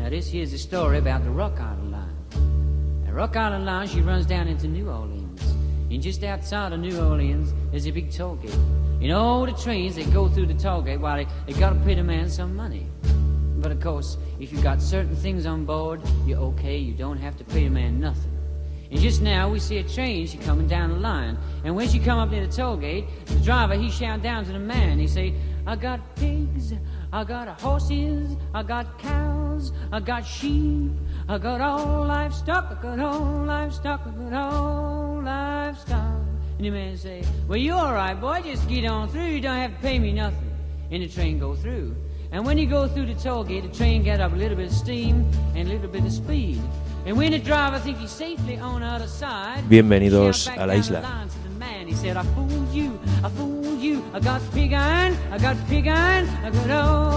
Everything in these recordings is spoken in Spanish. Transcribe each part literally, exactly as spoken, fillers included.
Now this here's a story about the Rock Island Line. The Rock Island Line, she runs down into New Orleans. And just outside of New Orleans, there's a big toll gate. You know, the trains, they go through the toll gate while they, they gotta pay the man some money. But of course, if you got certain things on board, you're okay, you don't have to pay the man nothing. And just now, we see a train, she coming down the line. And when she come up near the toll gate, the driver, he shout down to the man, he say, I got pigs, I got horses, I got cows, I got sheep, I got all livestock, I got all livestock, I got all livestock. And the man say, well, you all right, boy, just get on through, you don't have to pay me nothing. And the train go through. And when you go through the toll gate, the train get up a little bit of steam and a little bit of speed. And when the driver think he's safely on the other side, bienvenidos a la isla. He said, I fooled you, I fooled you, I got pig iron, I got pig iron, I got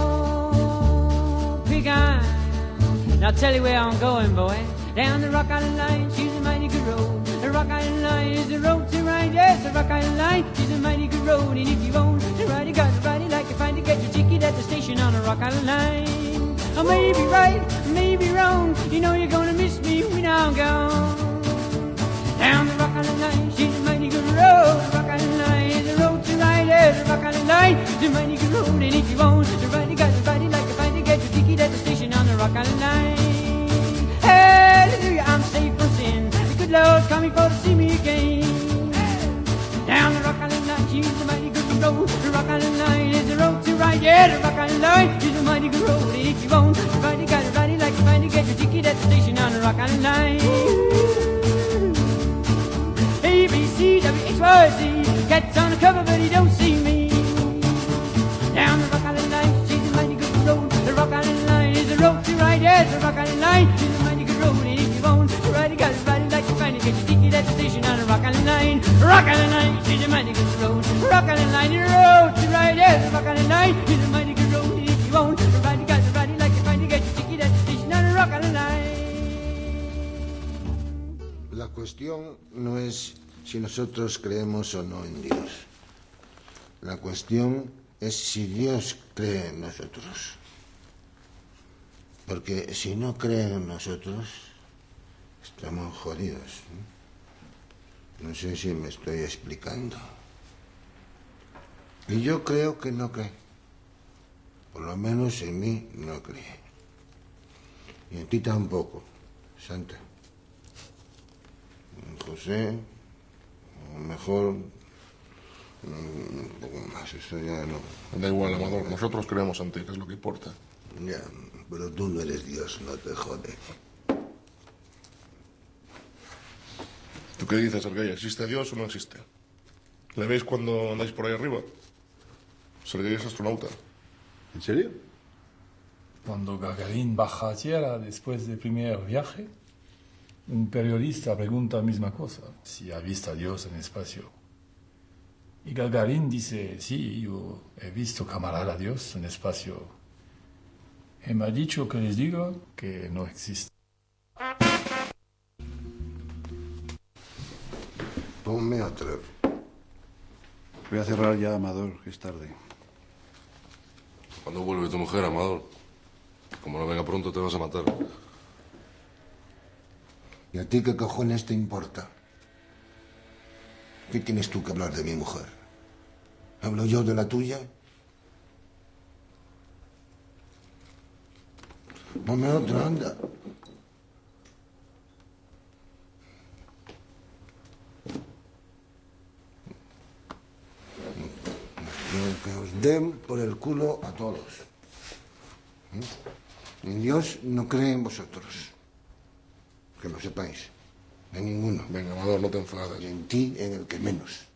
old pig iron. Now I'll tell you where I'm going, boy. Down the Rock Island Line, she's a mighty good road. The Rock Island Line is the road to ride, yes, the Rock Island Line is a mighty good road. And if you want to ride, you got to ride it like you find to get your ticket at the station on the Rock Island Line. I may be right, I may be wrong, you know you're gonna miss me when I'm gone. Down the Rock Island Line, she's a mighty good road. The Rock Island Line is the road to ride, yes, the Rock Island Line is a mighty good road. And if you want to ride, you got to ride it like you find to get your ticket at the station on the Rock Island Line. Hallelujah, I'm safe from sin. The good Lord's coming for to see me again. Down the Rock Island Line, she's a mighty good road. The Rock Island Line is the road to ride, yeah, the Rock Island Line is a mighty good road. And if you want to ride, you got to ride it like you find to get your ticket at the station on the Rock Island Line. A, B, C, W, X, Y, Z. Cat's on the cover, but he don't see me. Down the Rock Island Line, she's a mighty good road. The Rock Island Line is the road to ride, yes, the Rock Island Line is a mighty good road. And if you want to ride, you got to ride it like you find to get your ticket at the station on the Rock Island Line. Rock Island Line, she's a mighty good road. Rock Island Line is the road to ride, yes, the Rock Island Line is a mighty good road. And if you want to ride, you got to ride it like you find to get your ticket at the station on the Rock Island Line. La cuestión no es si nosotros creemos o no en Dios. La cuestión es si Dios cree en nosotros. Porque si no cree en nosotros, estamos jodidos. No sé si me estoy explicando. Y yo creo que no cree. Por lo menos en mí no cree. Y en ti tampoco, Santa. José, a lo mejor un poco más, eso ya no. Da igual, Amador, nosotros creemos en ti, que es lo que importa. Ya, pero tú no eres Dios, no te jode. ¿Tú qué dices, Sergei? ¿Existe Dios o no existe? ¿Le veis cuando andáis por ahí arriba? Sergei es astronauta. ¿En serio? Cuando Gagarin baja a tierra después del primer viaje, un periodista pregunta la misma cosa, si ha visto a Dios en el espacio. Y Gagarin dice, sí, yo he visto camarada a Dios en el espacio. Y me ha dicho que les digo que no existe. Ponme otro. Voy a cerrar ya, Amador, que es tarde. ¿Cuándo vuelve tu mujer, Amador? Como no venga pronto te vas a matar. ¿Y a ti qué cojones te importa? ¿Qué tienes tú que hablar de mi mujer? ¿Hablo yo de la tuya? Ponme otro, anda. Que os den por el culo a todos. En Dios no cree en vosotros. Que lo sepáis. En ninguno. Venga, Amador, no te enfades. Y en ti, en el que menos.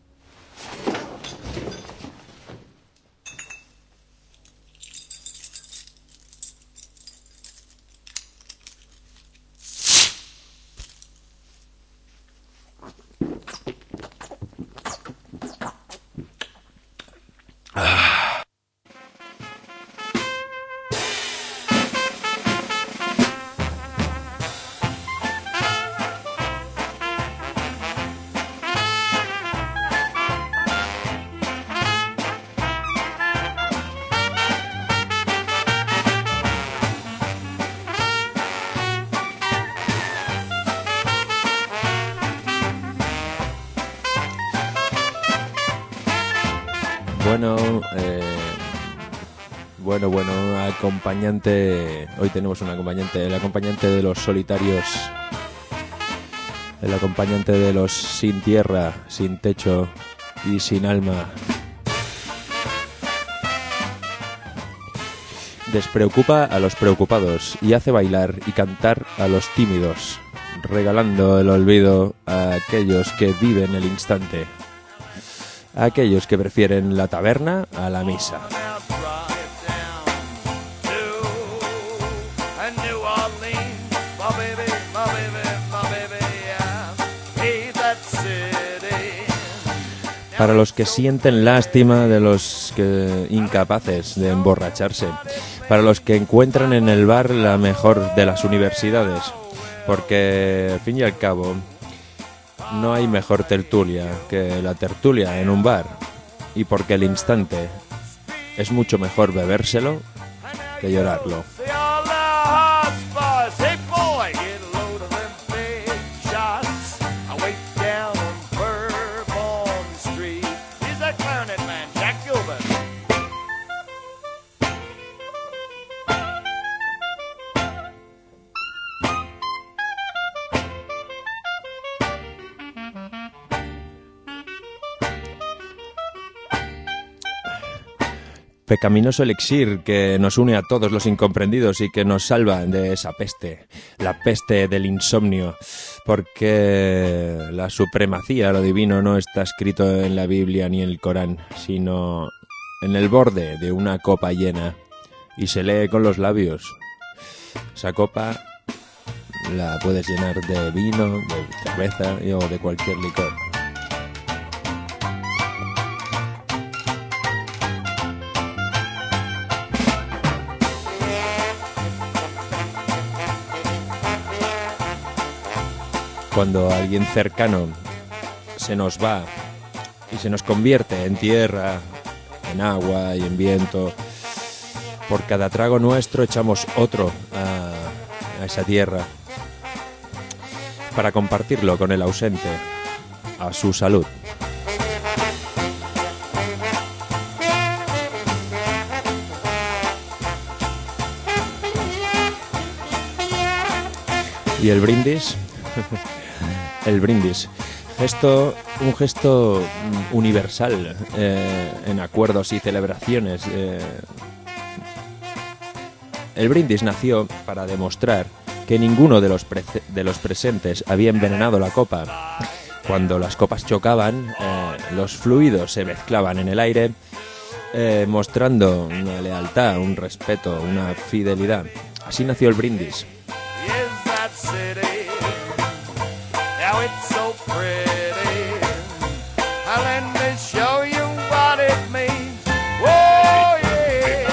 bueno, eh, bueno, bueno, acompañante. Hoy tenemos un acompañante, el acompañante de los solitarios, el acompañante de los sin tierra, sin techo y sin alma. Despreocupa a los preocupados y hace bailar y cantar a los tímidos, regalando el olvido a aquellos que viven el instante, a aquellos que prefieren la taberna a la misa. Para los que sienten lástima de los que incapaces de emborracharse, para los que encuentran en el bar la mejor de las universidades, porque al fin y al cabo no hay mejor tertulia que la tertulia en un bar, y porque el instante es mucho mejor bebérselo que llorarlo. Pecaminoso elixir que nos une a todos los incomprendidos y que nos salva de esa peste, la peste del insomnio, porque la supremacía, lo divino, no está escrito en la Biblia ni en el Corán, sino en el borde de una copa llena, y se lee con los labios. Esa copa la puedes llenar de vino, de cerveza o de cualquier licor. Cuando alguien cercano se nos va y se nos convierte en tierra, en agua y en viento, por cada trago nuestro echamos otro a, a esa tierra para compartirlo con el ausente, a su salud. ¿Y el brindis? El brindis, gesto, un gesto universal eh, en acuerdos y celebraciones. Eh. El brindis nació para demostrar que ninguno de los, pre- de los presentes había envenenado la copa. Cuando las copas chocaban, eh, los fluidos se mezclaban en el aire, eh, mostrando una lealtad, un respeto, una fidelidad. Así nació el brindis. It's so pretty. Let me show you what it means. Oh yeah.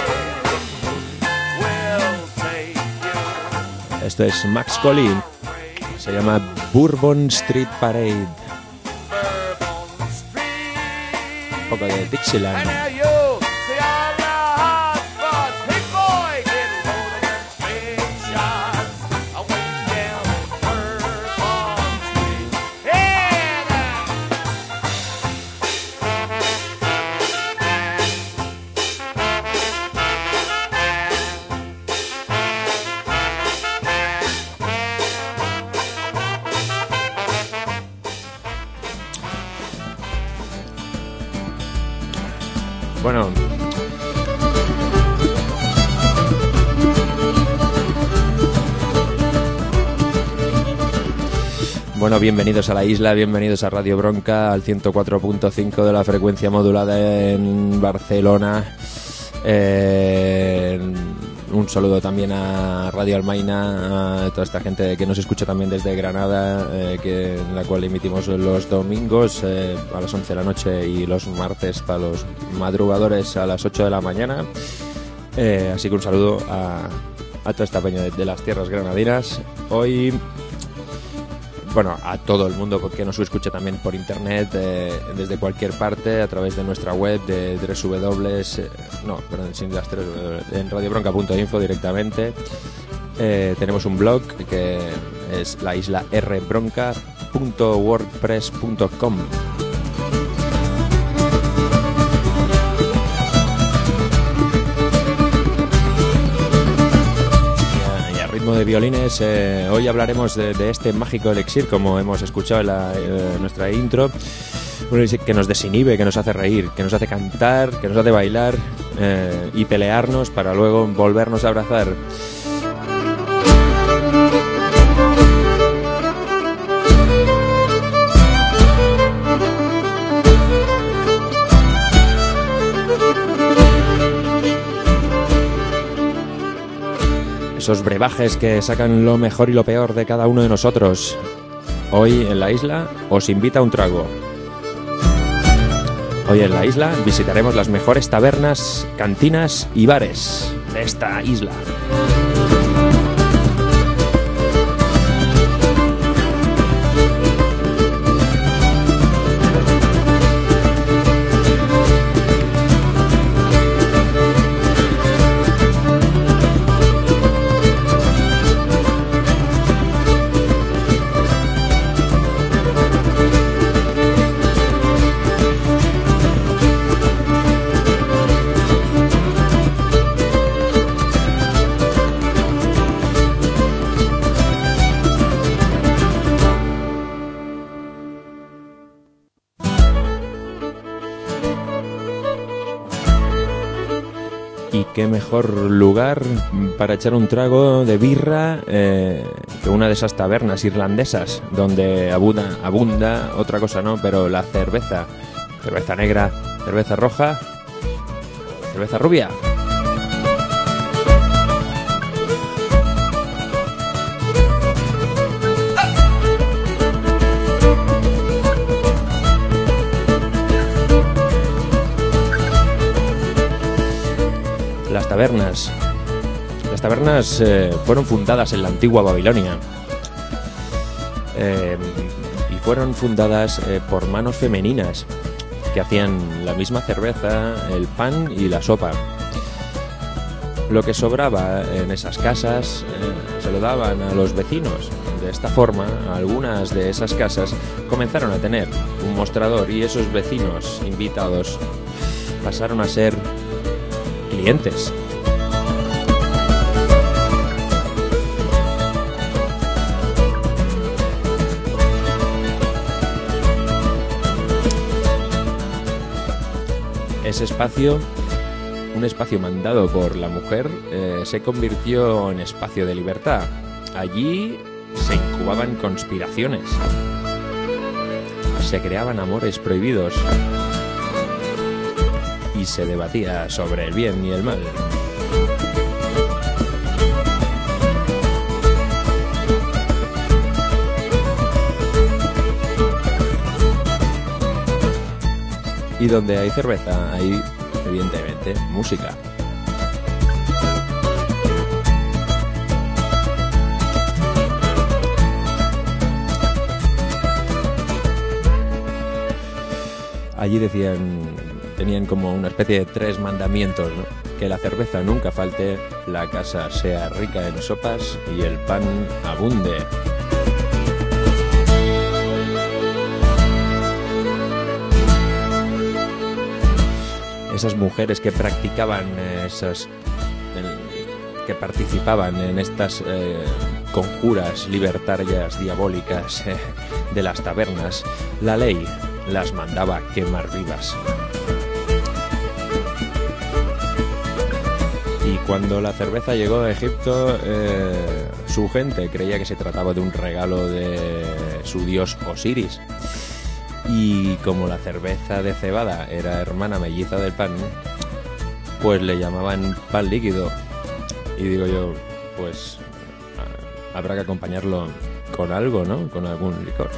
We'll take you. Esto es Max Colin. Se llama Bourbon Street Parade. Un poco de Dixieland. Bueno, bueno, bienvenidos a la isla, bienvenidos a Radio Bronca, al ciento cuatro punto cinco de la frecuencia modulada en Barcelona. Eh, un saludo también a Radio Almaina, a toda esta gente que nos escucha también desde Granada, eh, que, en la cual emitimos los domingos eh, a las once de la noche y los martes para los madrugadores a las ocho de la mañana. Eh, así que un saludo a, a toda esta peña de, de las tierras granadinas. Hoy, bueno, a todo el mundo que nos escucha también por internet, eh, desde cualquier parte, a través de nuestra web de tres w w w, no, perdón, sin las tres, en radiobronca punto info directamente. Eh, tenemos un blog que es la isla r bronca punto wordpress punto com. de violines. Eh, hoy hablaremos de, de este mágico elixir, como hemos escuchado en la, eh, nuestra intro, un elixir que nos desinhibe, que nos hace reír, que nos hace cantar, que nos hace bailar eh, y pelearnos para luego volvernos a abrazar. Esos brebajes que sacan lo mejor y lo peor de cada uno de nosotros. Hoy en la isla os invita a un trago. Hoy en la isla visitaremos las mejores tabernas, cantinas y bares de esta isla. Qué mejor lugar para echar un trago de birra eh, que una de esas tabernas irlandesas donde abunda, abunda, otra cosa no, pero la cerveza. Cerveza negra, cerveza roja, cerveza rubia. Las tabernas. Las tabernas eh, fueron fundadas en la antigua Babilonia eh, y fueron fundadas eh, por manos femeninas que hacían la misma cerveza, el pan y la sopa. Lo que sobraba en esas casas eh, se lo daban a los vecinos. De esta forma, algunas de esas casas comenzaron a tener un mostrador y esos vecinos invitados pasaron a ser clientes. Ese espacio, un espacio mandado por la mujer, eh, se convirtió en espacio de libertad. Allí se incubaban conspiraciones, se creaban amores prohibidos y se debatía sobre el bien y el mal. Y donde hay cerveza, hay, evidentemente, música. Allí decían, tenían como una especie de tres mandamientos, ¿no? Que la cerveza nunca falte, la casa sea rica en sopas y el pan abunde. Esas mujeres que practicaban esas, que participaban en estas eh, conjuras libertarias diabólicas eh, de las tabernas, la ley las mandaba quemar vivas. Y cuando la cerveza llegó a Egipto, eh, su gente creía que se trataba de un regalo de su dios Osiris. Y como la cerveza de cebada era hermana melliza del pan, pues le llamaban pan líquido. Y digo yo, pues habrá que acompañarlo con algo, ¿no? Con algún licor.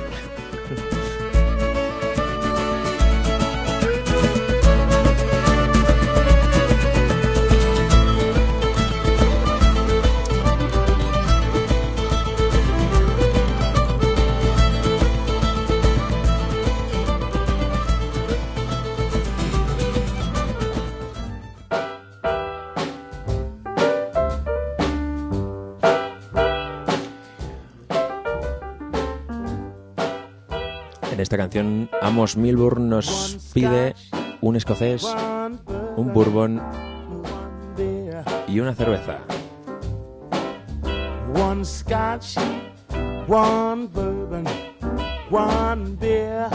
En esta canción, Amos Milburn nos pide un escocés, un bourbon y una cerveza. one scotch, one bourbon, one beer.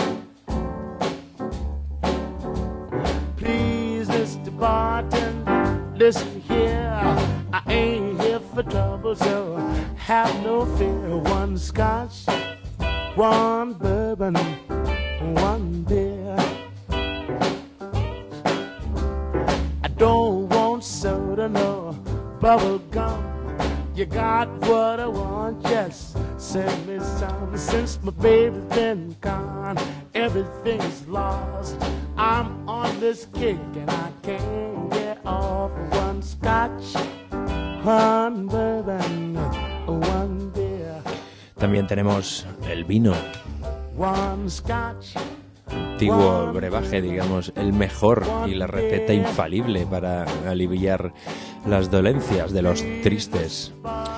Please, Mister Bartender, listen here. I ain't here for trouble, so have no fear. One scotch, one bourbon, one beer. I don't want soda, no bubble gum. You got what I want, just send me some. Since my baby's been gone, everything's lost. I'm on this kick and I can't get off. One scotch, one bourbon, one beer. También tenemos el vino. One scotch. Antiguo brebaje, digamos, el mejor y la receta infalible para aliviar las dolencias de los tristes.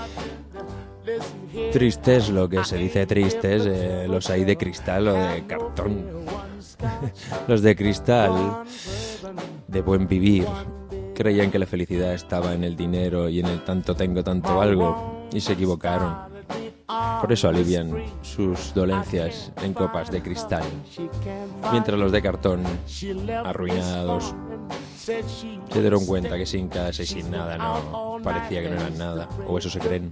Tristes, lo que se dice tristes, eh, los hay de cristal o de cartón. Los de cristal, de buen vivir, creían que la felicidad estaba en el dinero y en el tanto tengo, tanto valgo, y se equivocaron. Por eso alivian sus dolencias en copas de cristal, mientras los de cartón, arruinados, se dieron cuenta que sin casa y sin nada no parecía que no eran nada, o eso se creen.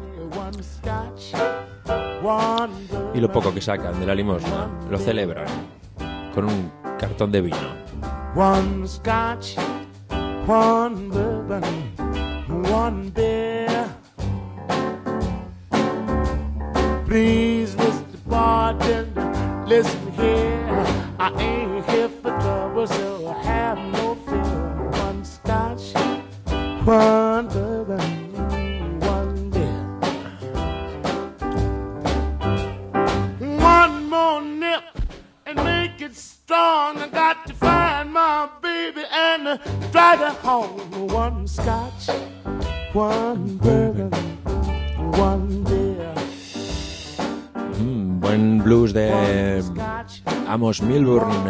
Y lo poco que sacan de la limosna lo celebran con un cartón de vino. One scotch, one bourbon, one beer. Please, Mister Bartender, listen here. I ain't here for trouble, so have no fear. One scotch, one bourbon, one beer. One more nip and make it strong. I got to find my baby and drive her home. One scotch, one bourbon, one beer. Mm, buen blues de Amos Milburn.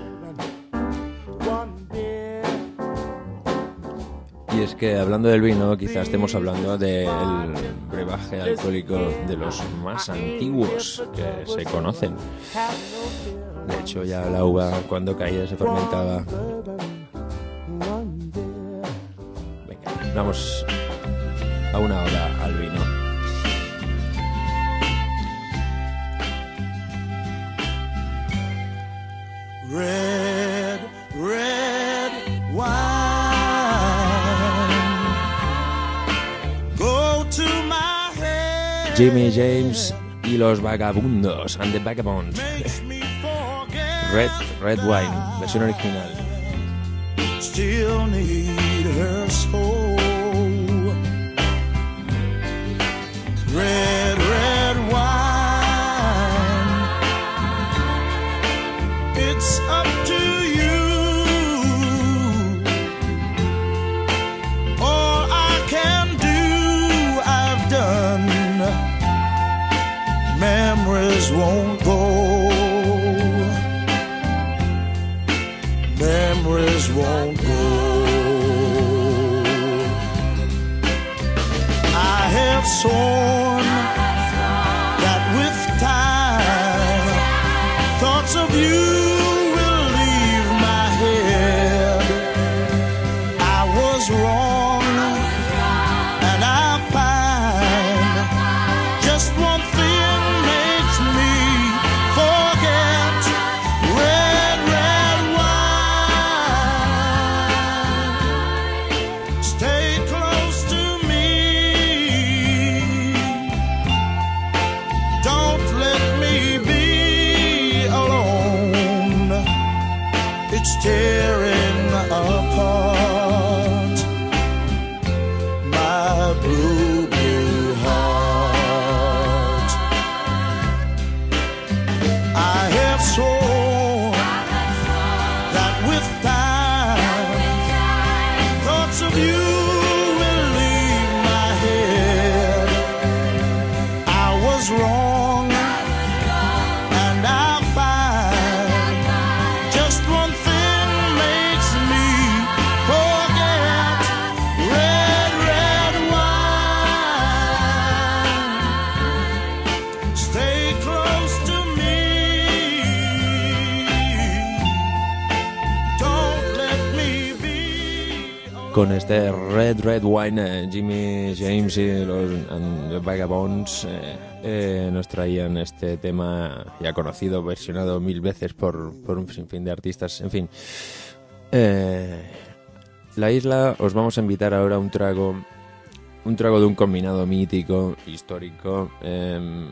Y es que hablando del vino, quizás estemos hablando del brebaje alcohólico de los más antiguos que se conocen. De hecho, ya la uva cuando caía se fermentaba. Venga, vamos a una hora al vino. Red, red wine. Go to my head. Jimmy James y los Vagabundos and the Vagabonds. Red, red wine, versión original. Still need her soul. Red, red wine. It's up to you. All I can do, I've done. Memories won't go. Memories won't go. I have sworn that with time, thoughts of you will leave my head. I was wrong, and I find just one thing makes me forget. Red, red wine. Stay close to me. Don't let me be alone. It's tearing apart my blue, blue heart. I have sworn that with time, thoughts of you will leave my head. I was wrong, and I find just one thing makes me forget. Red, red wine. con este Red Red Wine. eh, Jimmy James y los and Vagabonds eh, eh, nos traían este tema ya conocido, versionado mil veces por, por un sinfín de artistas. En fin, eh, La Isla, os vamos a invitar ahora a un trago, un trago de un combinado mítico, histórico, eh,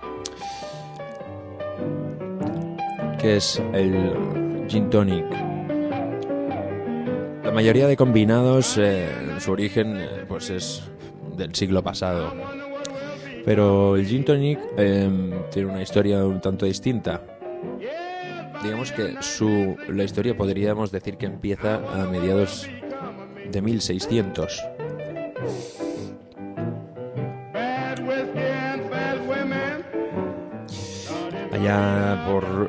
que es el Gin Tonic. La mayoría de combinados, eh, su origen eh, pues es del siglo pasado, pero el Gin Tonic eh, tiene una historia un tanto distinta. Digamos que su la historia podríamos decir que empieza a mediados de mil seiscientos. Allá por,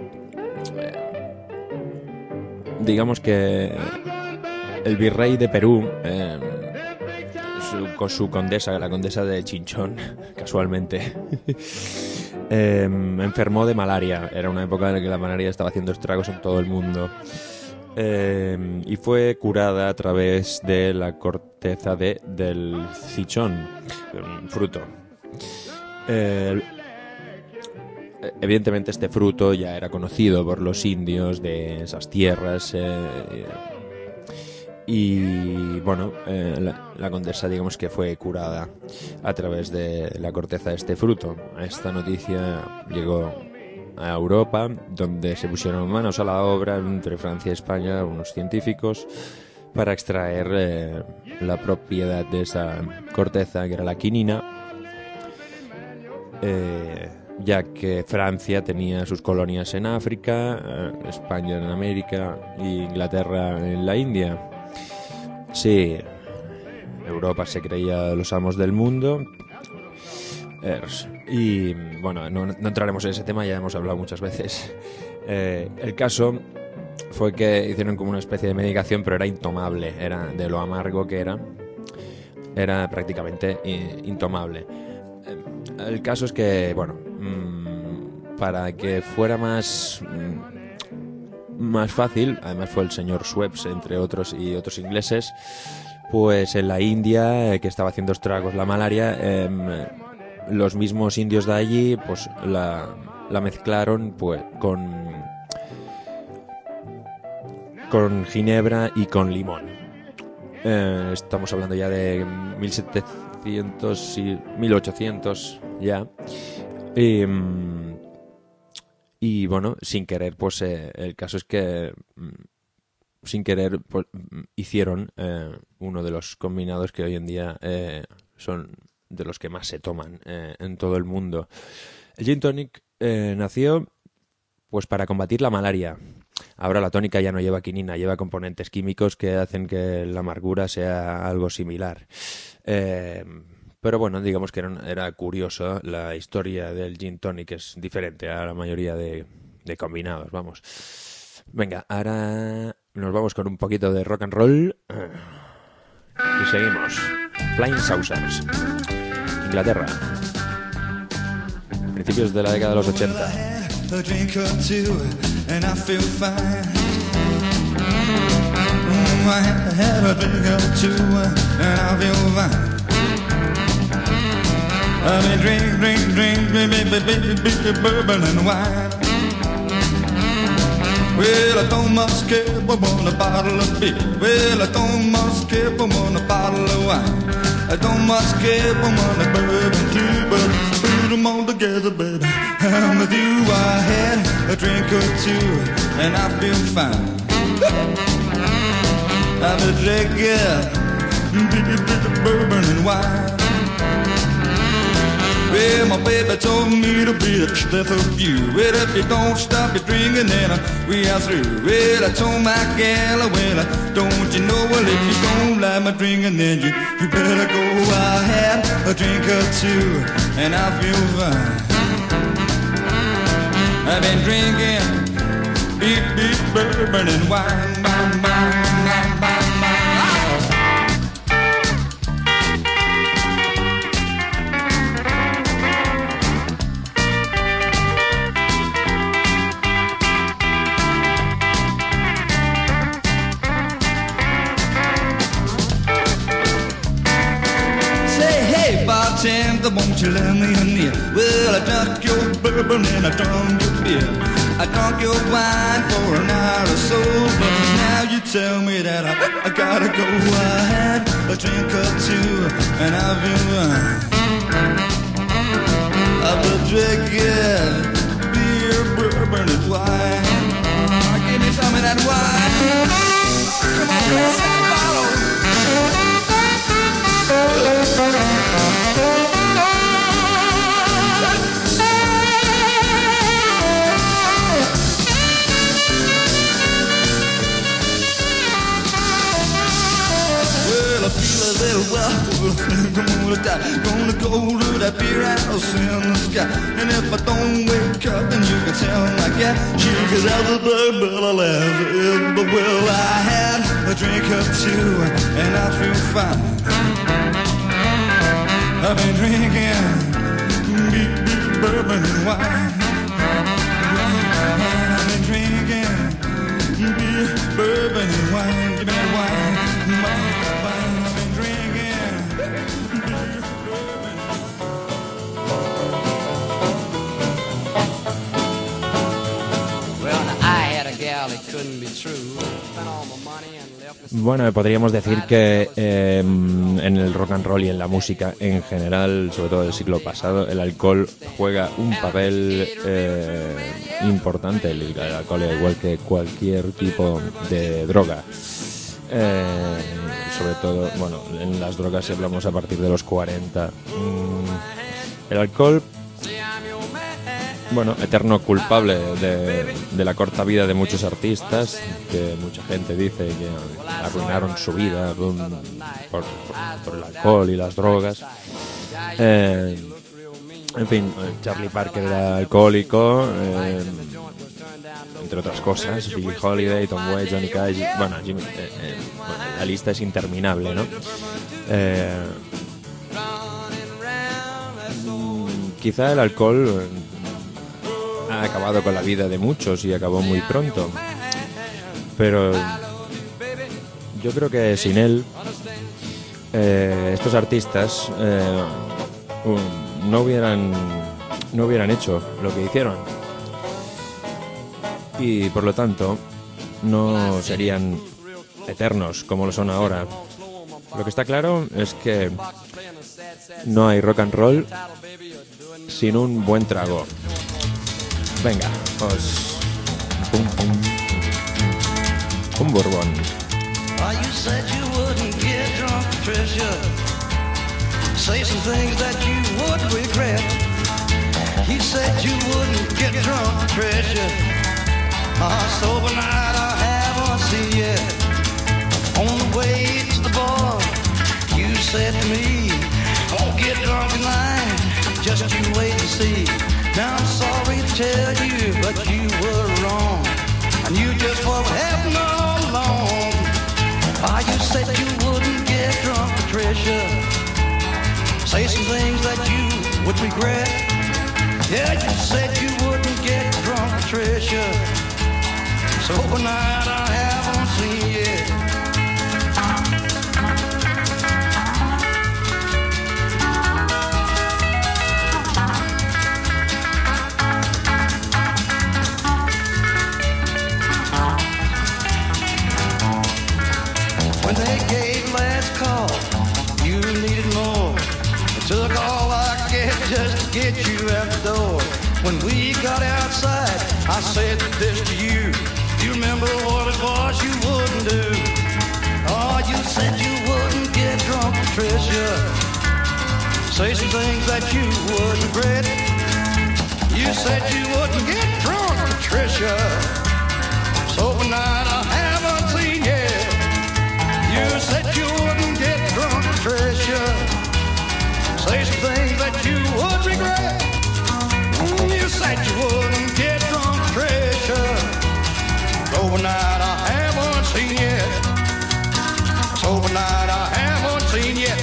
digamos que el virrey de Perú, eh, su, con su condesa, la condesa de Chinchón, casualmente, eh, enfermó de malaria. Era una época en la que la malaria estaba haciendo estragos en todo el mundo. Eh, y fue curada a través de la corteza de, del cichón, un fruto. Eh, evidentemente este fruto ya era conocido por los indios de esas tierras, eh, y bueno, eh, la, la condesa, digamos que fue curada a través de la corteza de este fruto. Esta noticia llegó a Europa, donde se pusieron manos a la obra entre Francia y España unos científicos para extraer eh, la propiedad de esa corteza, que era la quinina, eh, ya que Francia tenía sus colonias en África, eh, España en América e Inglaterra en la India. Sí, Europa se creía los amos del mundo. Y bueno, no, no entraremos en ese tema, ya hemos hablado muchas veces. Eh, el caso fue que hicieron como una especie de medicación, pero era intomable, era de lo amargo que era, era prácticamente eh, intomable. Eh, el caso es que, bueno, mmm, para que fuera más, mmm, más fácil, además fue el señor Schweppes, entre otros, y otros ingleses, pues en la India, eh, que estaba haciendo estragos la malaria, eh, los mismos indios de allí pues la, la mezclaron pues con con ginebra y con limón. Eh, estamos hablando ya de mil setecientos y mil ochocientos ya. Y, y bueno, sin querer, pues eh, el caso es que sin querer pues, hicieron eh, uno de los combinados que hoy en día eh, son de los que más se toman eh, en todo el mundo. El Gin Tonic eh, nació pues para combatir la malaria. Ahora la tónica ya no lleva quinina, lleva componentes químicos que hacen que la amargura sea algo similar. Eh, pero bueno, digamos que era, era curioso. La historia del Gin Tonic es diferente a la mayoría de, de combinados, vamos. Venga, ahora nos vamos con un poquito de rock and roll y seguimos. Flying Saucers, Inglaterra, principios de la década de los ochenta. A drink or two and I feel fine. Mm, I had a drink or two and I feel fine. I mean drink, drink, drink, baby, baby, baby, bourbon and wine. Well, I don't much care, I want a bottle of beer. Well, I don't much care, I want a bottle of wine. I don't much care, I want a bourbon too, but put them all together, baby. I'm with you. I had a drink or two and I feel fine. I'm a drinking, baby, bourbon and wine. Well, my baby told me to be the death of you. Well, if you don't stop your drinking, then we are through. Well, I told my gal, well, don't you know, well, if you don't like my drinking, then you, you better go. I had a drink or two, and I feel fine. I've been drinking deep, deep bourbon and wine, wine, wine, wine, wine, wine. bartender, won't you lend me an ear? Well, I drank your bourbon and I drank your beer. I drank your wine for an hour or so, but now you tell me that I, I gotta go. I had a drink or two and I've been wine. I've been drinking beer, bourbon and wine. Give me some of that wine. Come on, let's follow. Well, I feel a little wild, I'm gonna die. Gonna go to that beer house in the sky. And if I don't wake up, then you can tell my cat she gets out the blood, but I laugh in. But well, I had a drink or two, and I feel fine. I've been drinking beer, bourbon and wine. I've been drinking beer, bourbon and wine. Give me that wine, wine, wine. I've been drinking beer, bourbon. Well, I had a gal that couldn't be true. Spent all my money and left me. Bueno, podríamos decir que eh, en el rock and roll y en la música en general, sobre todo del siglo pasado, el alcohol juega un papel eh, importante. El, el alcohol, al igual que cualquier tipo de droga. Eh, sobre todo, bueno, en las drogas si hablamos a partir de los cuarenta. Mm, el alcohol, bueno, eterno culpable de, de la corta vida de muchos artistas, que mucha gente dice que arruinaron su vida por, por, por el alcohol y las drogas. Eh, en fin, Charlie Parker era alcohólico, eh, entre otras cosas, Billie Holiday, Tom Waits, Johnny Cash, bueno, Jimmy, eh, eh, bueno, la lista es interminable, ¿no? Eh, quizá el alcohol ha acabado con la vida de muchos y acabó muy pronto, pero yo creo que sin él eh, estos artistas eh, no hubieran no hubieran hecho lo que hicieron y por lo tanto no serían eternos como lo son ahora. Lo que está claro es que no hay rock and roll sin un buen trago. Venga, pues pum pum un bourbon. Oh, you said you wouldn't get drunk, Patricia. Say some things that you would regret. You said you wouldn't get drunk, Patricia. Uh, sober night I haven't seen yet. On the way to the bar, you said to me, won't get drunk tonight, just you wait and see. Now I'm sorry to tell you, but you were wrong. I knew just what would happen all along. Ah, you said you wouldn't get drunk, Patricia. Say some things that you would regret. Yeah, you said you wouldn't get drunk, Patricia. Sober night I haven't seen yet. When they gave last call, you needed more. It took all I get just to get you out the door. When we got outside, I said this to you. You remember what it was you wouldn't do? Oh, you said you wouldn't get drunk, Patricia. Say some things that you would regret. You said you wouldn't get drunk, Patricia. Sober night I haven't seen yet. You said you wouldn't get drunk, Patricia. Say some things that you would regret. You said you wouldn't get drunk, Patricia. Sober night I haven't seen yet. Sober night I haven't seen yet.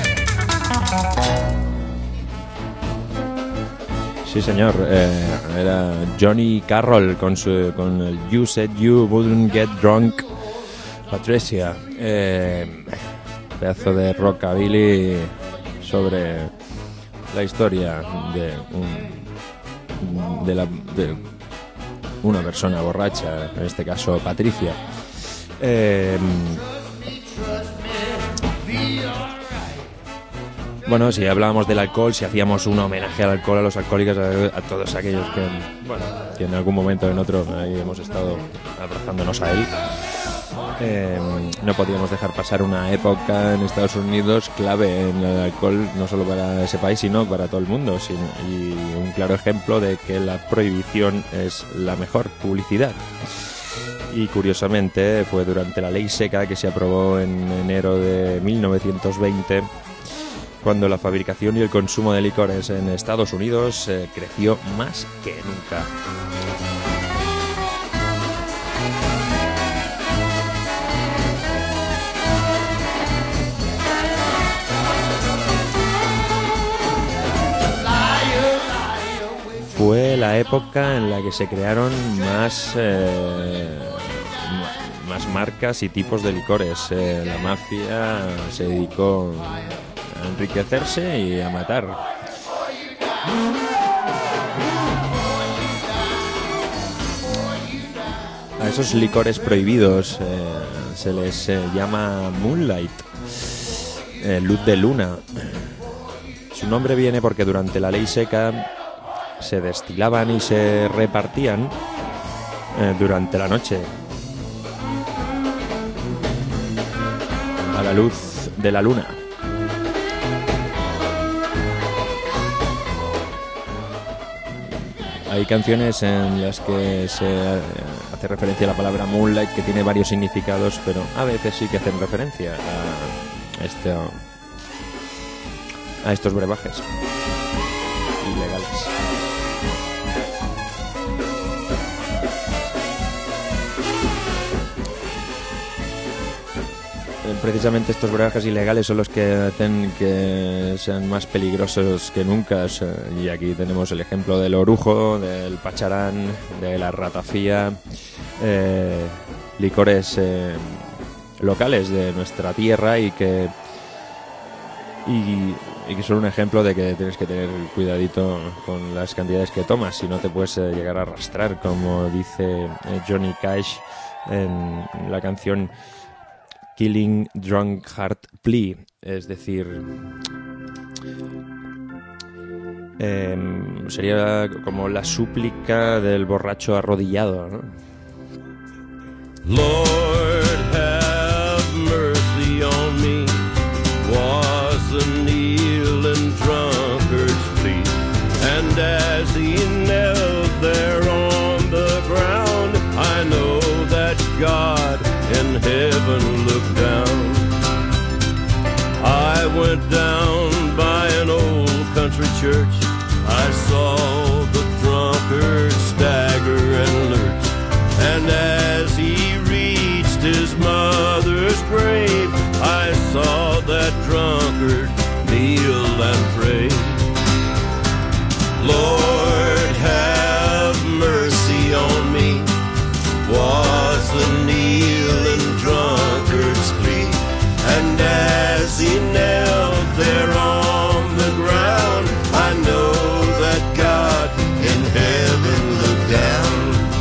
Sí, señor, eh, era Johnny Carroll con su con el You Said You Wouldn't Get Drunk, Patricia, eh, pedazo de rockabilly sobre la historia de, un, de, la, de una persona borracha, en este caso Patricia. Eh, bueno, si hablábamos del alcohol, si hacíamos un homenaje al alcohol, a los alcohólicos, a, a todos aquellos que, bueno, que en algún momento o en otro ahí hemos estado abrazándonos a él. Eh, no podíamos dejar pasar una época en Estados Unidos clave en el alcohol, no solo para ese país, sino para todo el mundo, sino, y un claro ejemplo de que la prohibición es la mejor publicidad. Y curiosamente fue durante la ley seca que se aprobó en enero de mil novecientos veinte cuando la fabricación y el consumo de licores en Estados Unidos eh, creció más que nunca. Fue la época en la que se crearon más, eh, más marcas y tipos de licores. Eh, la mafia se dedicó a enriquecerse y a matar. A esos licores prohibidos eh, se les eh, llama Moonlight, eh, luz de luna. Su nombre viene porque durante la ley seca se destilaban y se repartían eh, durante la noche a la luz de la luna. Hay canciones en las que se eh, hace referencia a la palabra Moonlight, que tiene varios significados, pero a veces sí que hacen referencia a, este, a estos brebajes ilegales. Precisamente estos brebajes ilegales son los que hacen que sean más peligrosos que nunca. Y aquí tenemos el ejemplo del orujo, del pacharán, de la ratafía, eh, licores eh, locales de nuestra tierra y que y, y que son un ejemplo de que tienes que tener cuidadito con las cantidades que tomas, si no te puedes eh, llegar a arrastrar, como dice eh, Johnny Cash en la canción Killing Drunk Heart Plea, es decir, eh, sería como la súplica del borracho arrodillado, ¿no? Lord, have mercy on me, was the kneeling drunkard's plea, and as he knelt there on the ground, I know that God in heaven looked down. I went down by an old country church, I saw the drunkard stagger and lurch, and as he reached his mother's grave, I saw that drunkard kneel and pray. Lord, have mercy on me, was the kneeling drunkard's plea, and as he knelt there on the ground, I know that God in heaven looked down.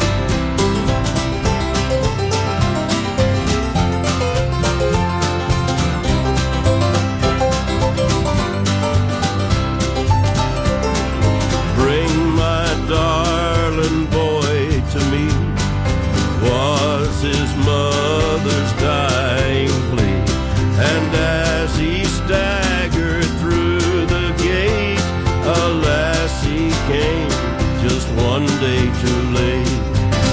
Bring my darling boy to me, was his mother's dying plea, and as he staggered through the gate, alas, he came just one day too late.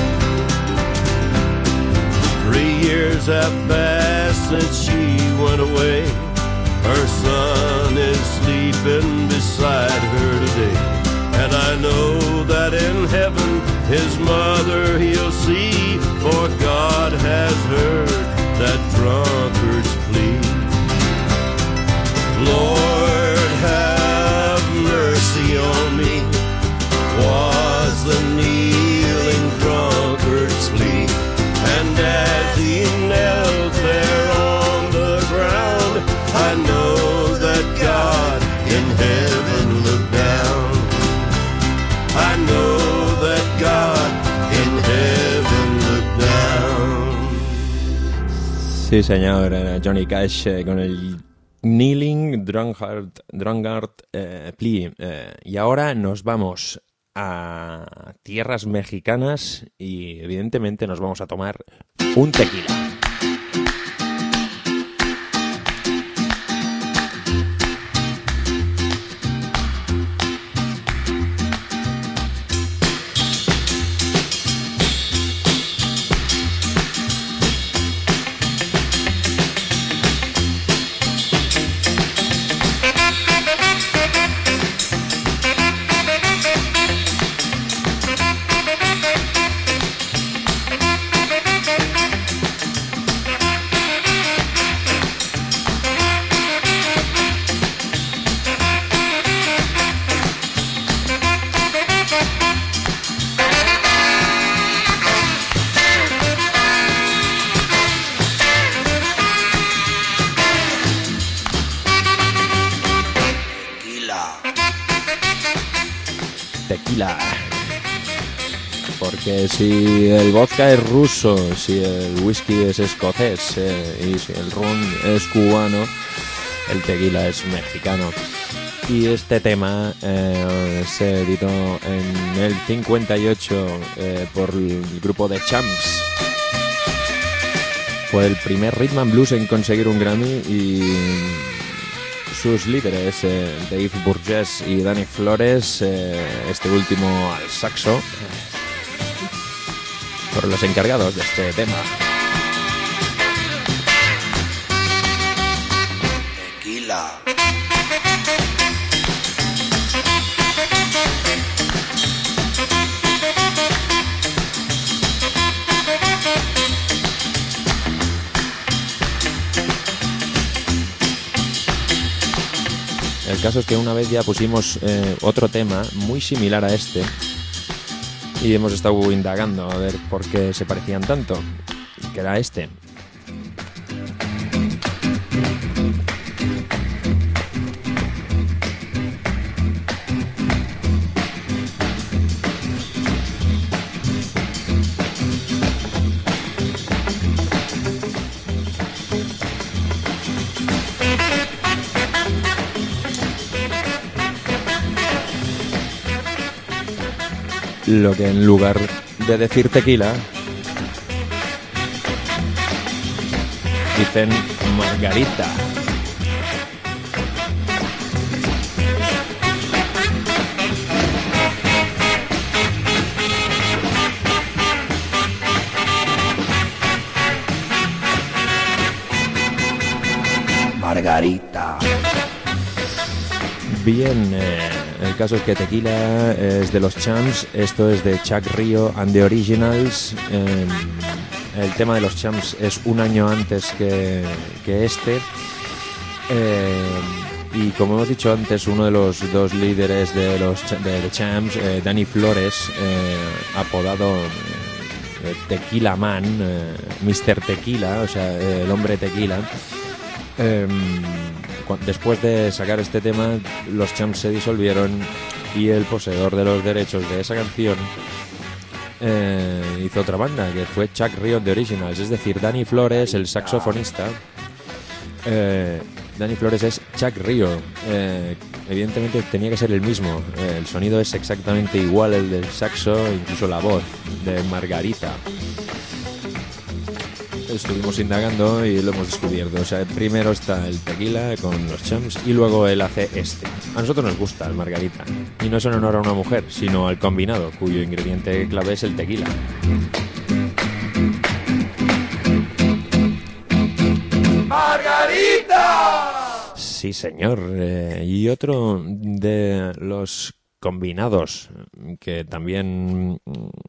Three years have passed since she went away, her son is sleeping beside her today, and I know that in heaven his mother he'll see, for God has heard that drunkard's plea. Lord, have mercy on me, was the kneeling drunkard's plea, and as he knelt there on the ground, I know that God in heaven looked Sí, señor, era Johnny Cash eh, con el Kneeling Drunkard, Drunkard eh, Plea. Eh, y ahora nos vamos a tierras mexicanas y evidentemente nos vamos a tomar un tequila. Tequila. Porque si el vodka es ruso, si el whisky es escocés eh, y si el ron es cubano, el tequila es mexicano. Y este tema eh, se editó en el cincuenta y ocho eh, por el grupo The Champs. Fue el primer rhythm and blues en conseguir un Grammy y sus líderes, eh, Dave Burgess y Danny Flores, eh, este último al saxo, fueron los encargados de este tema. Tequila. El caso es que una vez ya pusimos eh, otro tema muy similar a este y hemos estado indagando a ver por qué se parecían tanto, que era este. Lo que en lugar de decir tequila dicen margarita. Margarita. Bien, eh, el caso es que Tequila es de los Champs, esto es de Chuck Rio and the Originals. Eh, el tema de los Champs es un año antes que, que este. Eh, y como hemos dicho antes, uno de los dos líderes de los de The Champs, eh, Danny Flores, eh, apodado eh, Tequila Man, eh, mister Tequila, o sea, eh, el hombre Tequila. Eh, Después de sacar este tema, los Champs se disolvieron y el poseedor de los derechos de esa canción eh, hizo otra banda, que fue Chuck Rio The Originals, es decir, Danny Flores, el saxofonista. Eh, Danny Flores es Chuck Rio. Eh, evidentemente tenía que ser el mismo. Eh, el sonido es exactamente igual el del saxo, incluso la voz de Margarita. Estuvimos indagando y lo hemos descubierto. O sea, primero está el tequila con los Champs y luego él hace este. A nosotros nos gusta el margarita. Y no es en honor a una mujer, sino al combinado, cuyo ingrediente clave es el tequila. ¡Margarita! Sí, señor. Eh, y otro de los combinados que también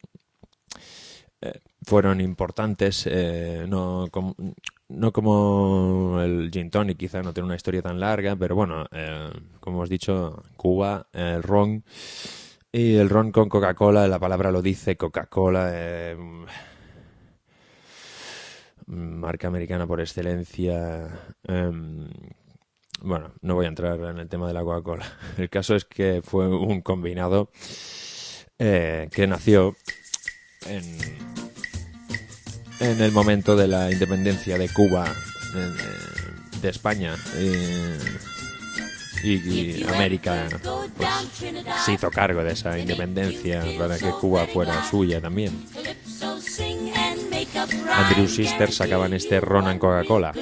eh, fueron importantes, eh, no, com, no como el gin tonic, quizá no tiene una historia tan larga, pero bueno, eh, como hemos dicho, Cuba, el ron, y el ron con Coca-Cola, la palabra lo dice, Coca-Cola, eh, marca americana por excelencia. Eh, bueno, no voy a entrar en el tema de la Coca-Cola. El caso es que fue un combinado eh, que nació en... en el momento de la independencia de Cuba, de, de España, eh, y, y América pues, se hizo cargo de esa independencia para que Cuba fuera suya también. Andrew Sisters sacaban este ron and Coca-Cola.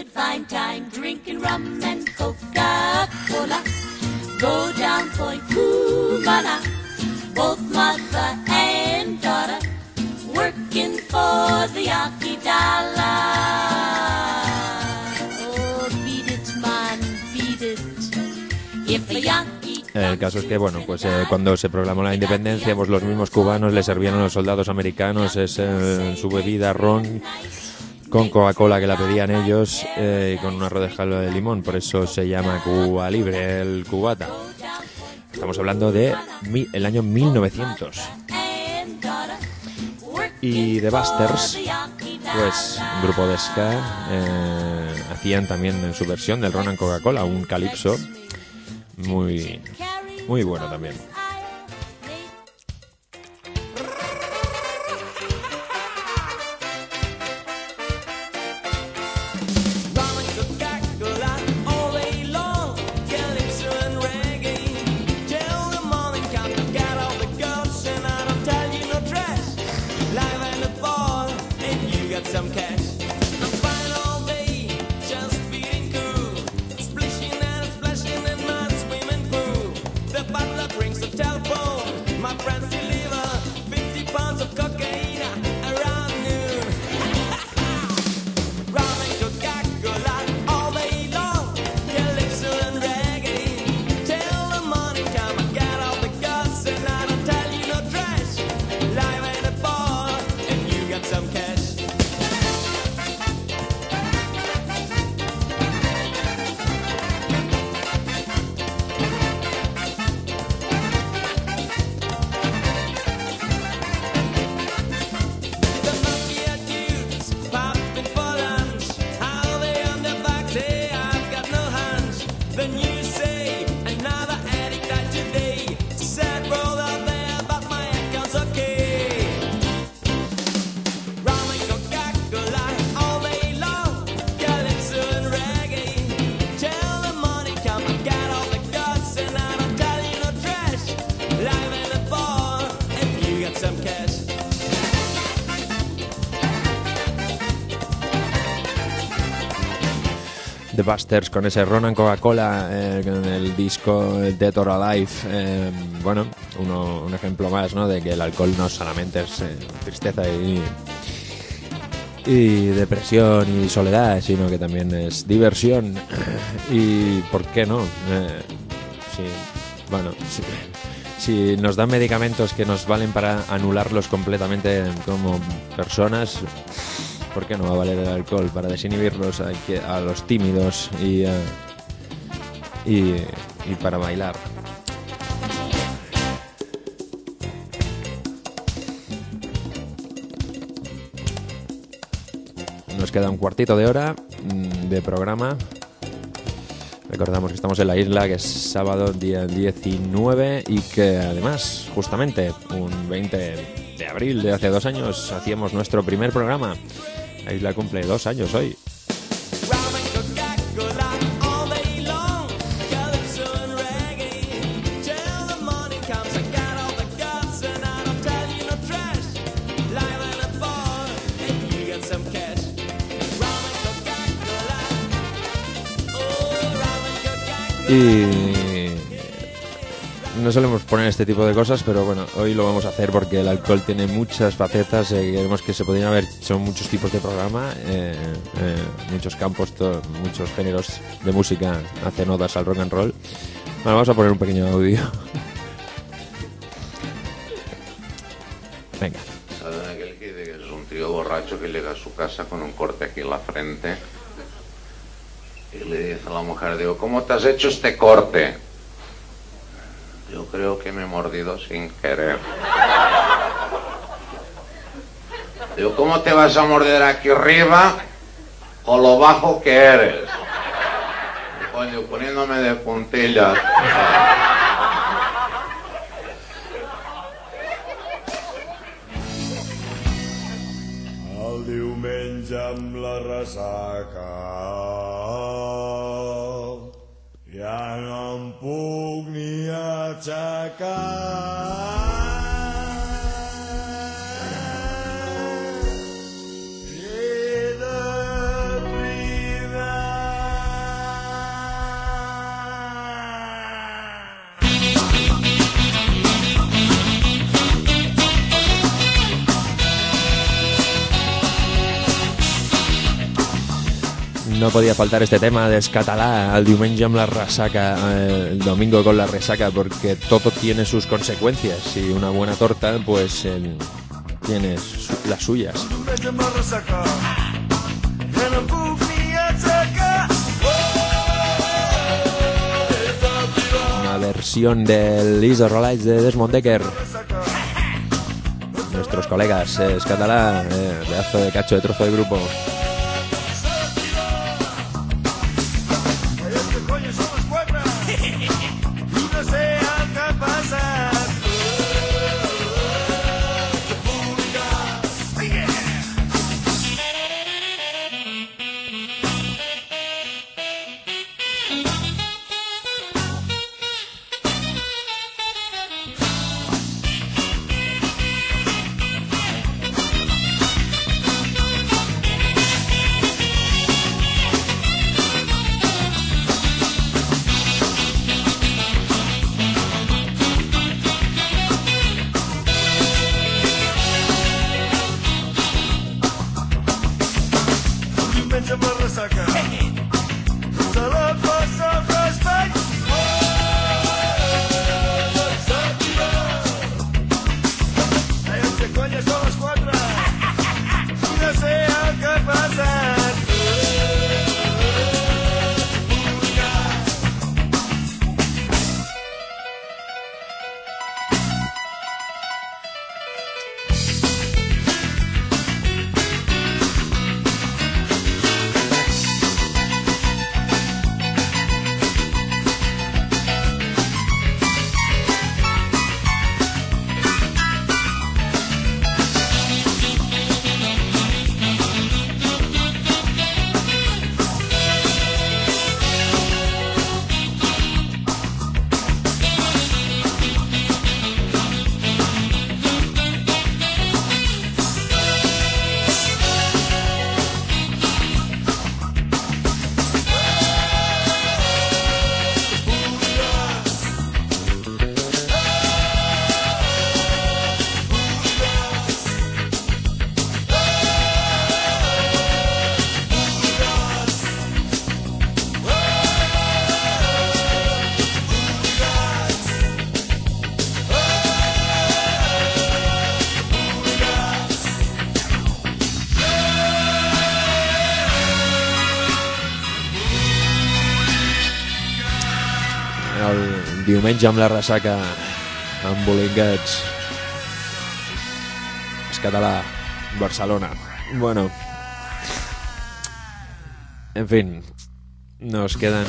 Go down Point Cumana, both mother and daughter, working for the Yankee dollar. Oh, beat it, man, beat it. If the Yankee... El caso es que, bueno, pues eh, cuando se proclamó la independencia, pues los mismos cubanos le servían a los soldados americanos ese, su bebida ron con Coca-Cola que la pedían ellos, eh, y con una rodaja de limón. Por eso se llama Cuba Libre, el cubata. Estamos hablando de mi, el año mil novecientos. Y The Busters, pues un grupo de ska, eh, hacían también su versión del ron and Coca-Cola, un calipso muy, muy bueno también. Some cash. I'm fine all day, just feeling cool. Splishing and splashing in my swimming pool. The butler brings the telephone. My friends deliver fifty pounds of cocaine around noon. Rum and Coca-Cola all day long. Calypso and reggae. Till the morning come, I get all the guts and I don't tell you no trash. Live at a bar and you got some cash. The Busters con ese ron and Coca-Cola, eh, con el disco Dead or Alive. Eh, bueno, uno, un ejemplo más, ¿no?, de que el alcohol no solamente es eh, tristeza y, y depresión y soledad, sino que también es diversión. Y ¿por qué no? Eh, sí, bueno, sí. Si nos dan medicamentos que nos valen para anularlos completamente como personas, ¿por qué no va a valer el alcohol para desinhibirlos a, a los tímidos y, uh, y, y para bailar? Nos queda un cuartito de hora de programa. Recordamos que estamos en la isla, que es sábado día diecinueve y que además, justamente, un veinte de abril de hace dos años, hacíamos nuestro primer programa. La isla cumple dos años hoy. Y no solemos poner este tipo de cosas, pero bueno, hoy lo vamos a hacer porque el alcohol tiene muchas facetas. Eh, queremos que se podrían haber hecho muchos tipos de programa, eh, eh, muchos campos, to- muchos géneros de música hacen odas al rock and roll. Bueno, vamos a poner un pequeño audio. Venga. ¿Saben aquel que dice que es un tío borracho que llega a su casa con un corte aquí en la frente? Y le dice a la mujer, digo, ¿cómo te has hecho este corte? Yo creo que me he mordido sin querer. Digo, ¿cómo te vas a morder aquí arriba con lo bajo que eres? Y, coño, poniéndome de puntillas. Al diumenge No podía faltar este tema de Escatalà, el diumenge amb la ressaca, eh, el domingo con la resaca, porque todo tiene sus consecuencias y una buena torta pues eh, tiene su, las suyas. Una versión del Israelites de Desmond Dekker. Nuestros colegas, eh, Escatalà, eh, pedazo de cacho de trozo de grupo. Diumenge amb la ressaca, embolingats, Escatalà, Barcelona. Bueno, en fin, nos quedan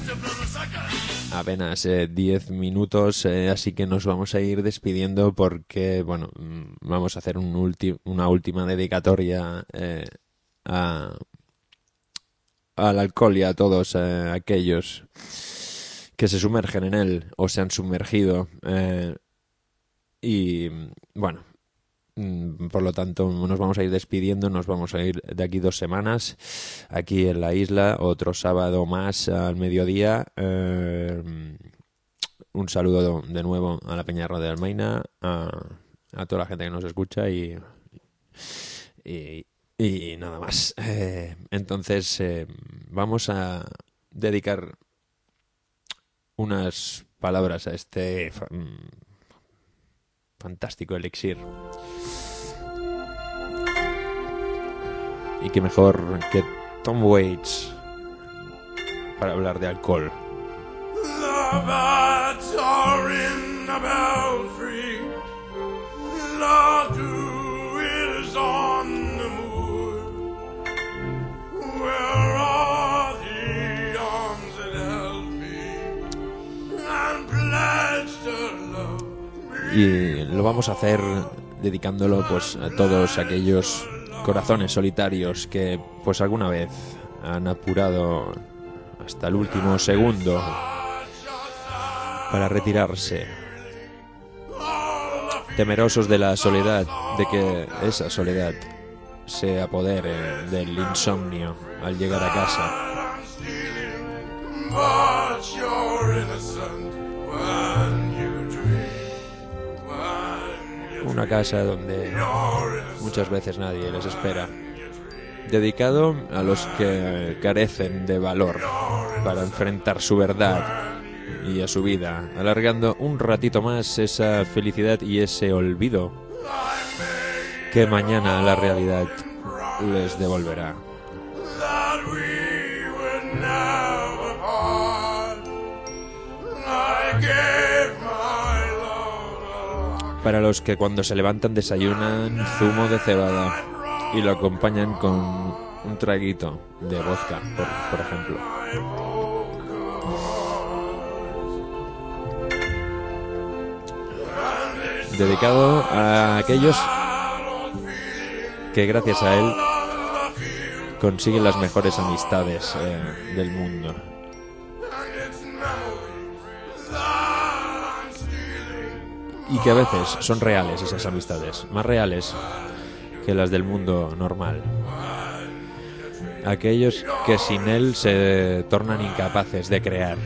apenas eh, diez minutos, eh, así que nos vamos a ir despidiendo porque, bueno, vamos a hacer un ulti- una última dedicatoria eh, a, al alcohol y a todos eh, aquellos que se sumergen en él o se han sumergido eh, y bueno, por lo tanto nos vamos a ir despidiendo, nos vamos a ir de aquí dos semanas aquí en la isla, otro sábado más al mediodía. Eh, un saludo de nuevo a la Peñarro de Almaina, a, a toda la gente que nos escucha y y, y nada más. Eh, entonces eh, vamos a dedicar unas palabras a este fa- fantástico elixir. Y qué mejor que Tom Waits para hablar de alcohol. The birds are in the belfry, the dew is on the moor. Where are the arms that held me and pledged to love me? Y lo vamos a hacer dedicándolo pues a todos aquellos corazones solitarios que pues alguna vez han apurado hasta el último segundo para retirarse, temerosos de la soledad, de que esa soledad se apodere del insomnio al llegar a casa. Una casa donde muchas veces nadie les espera. Dedicado a los que carecen de valor para enfrentar su verdad y a su vida, alargando un ratito más esa felicidad y ese olvido que mañana la realidad les devolverá. Para los que cuando se levantan desayunan zumo de cebada y lo acompañan con un traguito de vodka, por, por ejemplo. Dedicado a aquellos que gracias a él consiguen las mejores amistades eh, del mundo. Y que a veces son reales esas amistades, más reales que las del mundo normal. Aquellos que sin él se tornan incapaces de crear.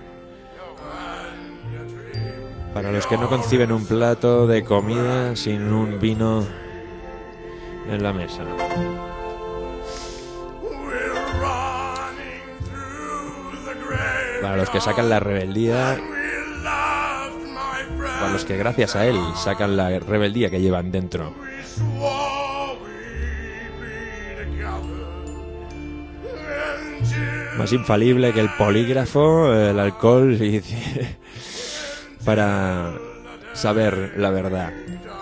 Para los que no conciben un plato de comida sin un vino en la mesa. Para los que sacan la rebeldía, para los que gracias a él sacan la rebeldía que llevan dentro. Más infalible que el polígrafo, el alcohol y para saber la verdad.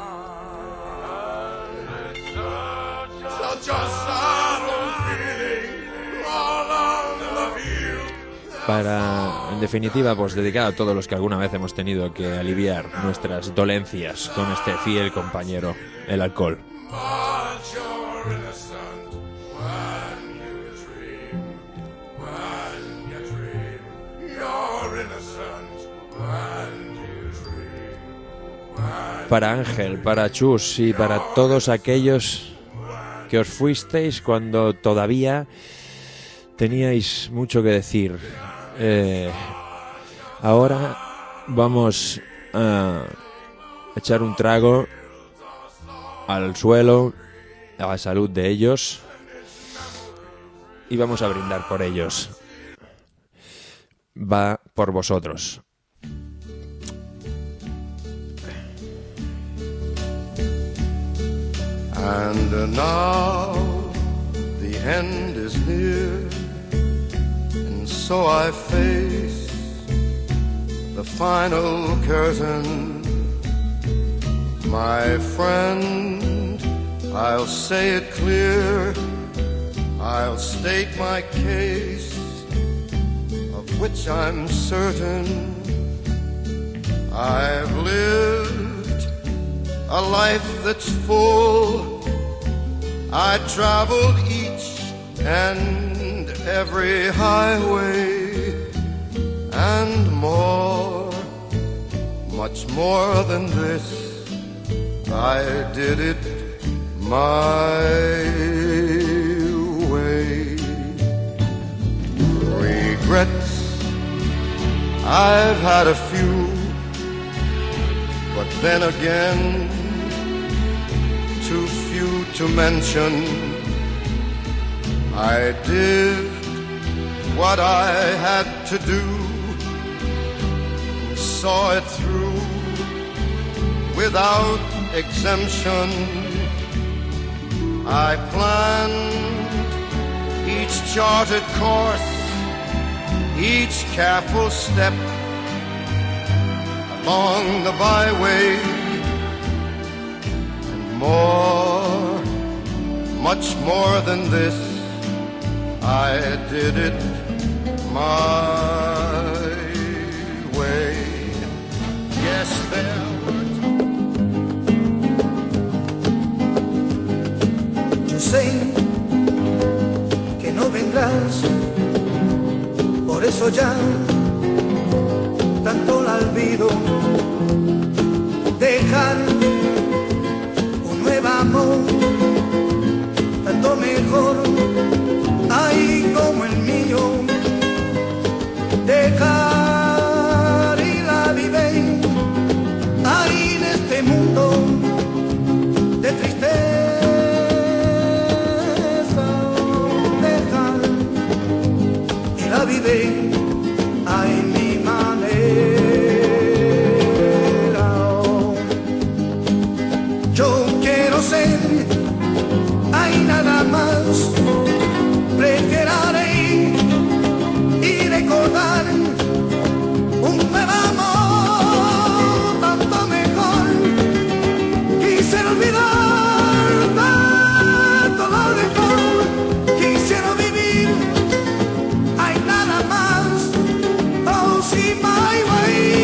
Para, en definitiva, pues dedicado a todos los que alguna vez hemos tenido que aliviar nuestras dolencias con este fiel compañero, el alcohol. Para Ángel, para Chus y para todos aquellos que os fuisteis cuando todavía teníais mucho que decir. Eh, ahora vamos a echar un trago al suelo, a la salud de ellos, y vamos a brindar por ellos. Va por vosotros. And uh, now the end is near, and so I face the final curtain. My friend, I'll say it clear, I'll state my case, of which I'm certain. I've lived a life that's full. I traveled each and every highway and more, much more than this. I did it my way. Regrets, I've had a few, but then again, too few to mention. I did what I had to do, saw it through without exemption. I planned each charted course, each careful step along the byway, and more, much more than this, I did it my way. Yes, there were. Yo sé que no vendrás, por eso ya tanto la olvidé. dejar un nuevo amor, tanto mejor, ahí como el mío, dejar y la vive, ahí en este mundo de tristeza, dejar y la vive, ahí mi manera. Yo quiero ser, hay nada más, preferiré y recordar un nuevo amor, tanto mejor. Quisiera olvidar tanto lo mejor, quisiera vivir, hay nada más, oh sí, my way.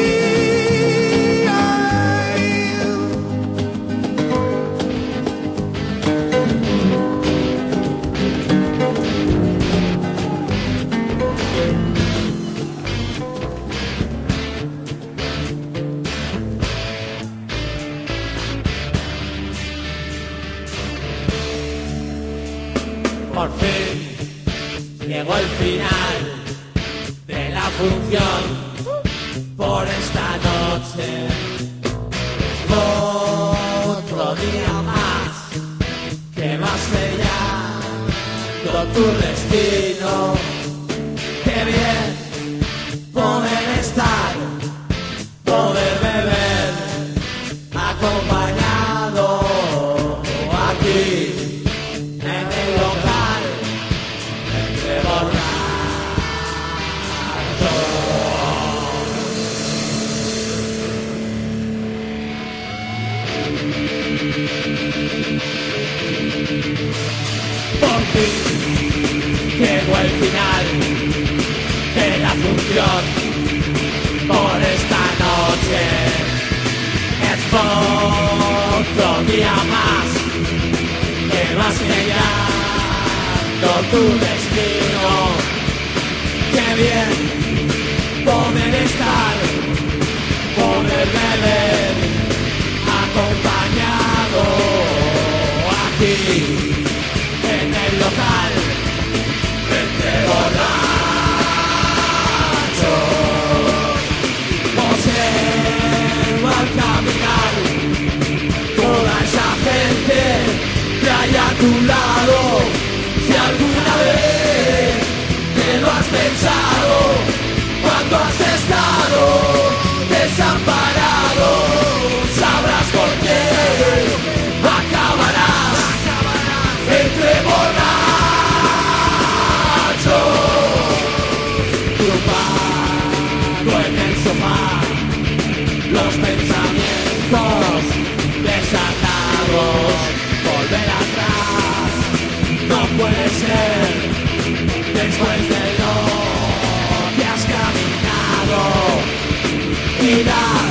Por fin llegó el final de la función por esta noche. Otro día más que vas sellando tu destino. Qué bien poder estar, poder beber acompañado aquí. Por fin llegó el final de la función por esta noche. Es otro día más que vas sellando tu destino. Qué bien poder estar, poder beber acompañado aquí en el local entre borrachos. Observa al caminar toda esa gente que hay a tu lado. Si alguna vez te lo has pensado, cuando has estado desamparado, sabrás por qué acabarás entre borrachos, tumbado en el sofá, los pensamientos desatados. Volver atrás no puede ser, después de lo que has caminado. Y la